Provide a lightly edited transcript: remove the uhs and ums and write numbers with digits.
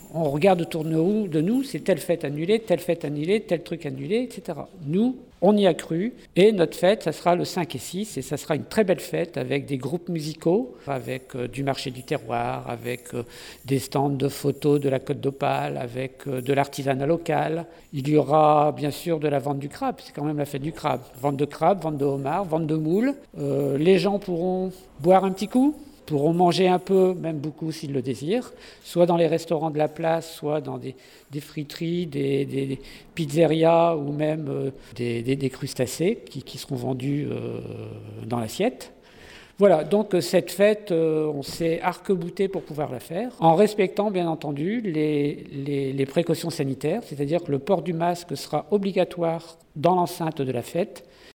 on regarde autour de nous, c'est telle fête annulée, tel truc annulé, etc. Nous, on y a cru, et notre fête, ça sera le 5 et 6, et ça sera une très belle fête avec des groupes musicaux, avec du marché du terroir, avec des stands de photos de la Côte d'Opale, avec de l'artisanat local. Il y aura bien sûr de la vente du crabe, c'est quand même la fête du crabe. Vente de crabe, vente de homard, vente de moules. Les gens pourront boire un petit coup, pourront manger un peu, même beaucoup s'ils le désirent, soit dans les restaurants de la place, soit dans des friteries, des pizzerias ou même des crustacés qui seront vendus dans l'assiette. Voilà, donc cette fête, on s'est arc-bouté pour pouvoir la faire, en respectant bien entendu les précautions sanitaires, c'est-à-dire que le port du masque sera obligatoire dans l'enceinte de la fête,